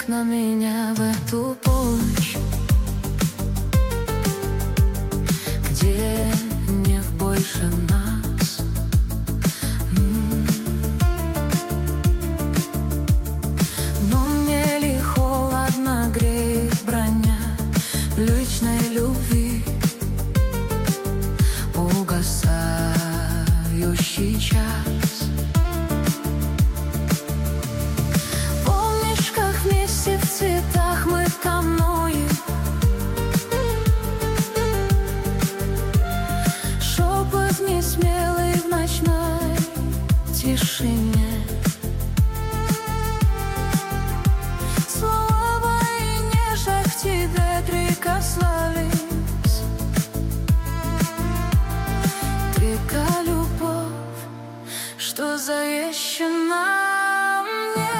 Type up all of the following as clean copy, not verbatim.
так на меня в эту полночь, где нет больше нас. Но мне ли холодно греет броня личной любви, угасающий час. Помнишь, как вместе в цветах мы кануем, шепот несмелый в ночной тишине, слова и нежно к тебе прикасались. Река любовь, что завещана мне.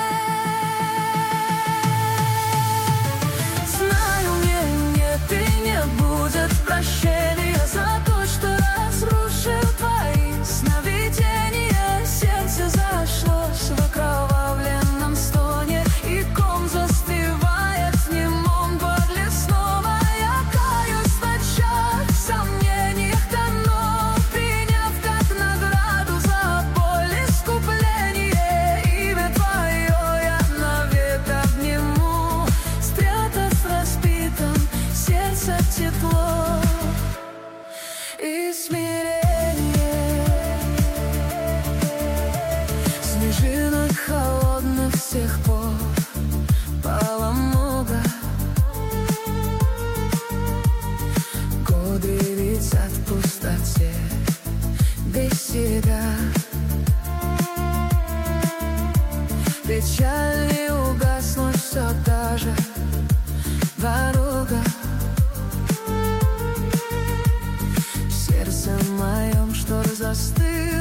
Знаю, мне нет и не будет прощения за то, что разрушил твои сновидения. Сердце зашлось в окровавленном стоне, и ком застывает в немом подле снова. Я каюсь в ночах, сомнениях тону, приняв как награду за боль искупление. Имя твое я навек обниму, спрятав в разбитом сердце тепло и смирение. Снежинок холодных с тех пор пало много, годы летят в пустоте без тебя. Печаль не угаснуть, все та же дорога. В сердце моем, что застыл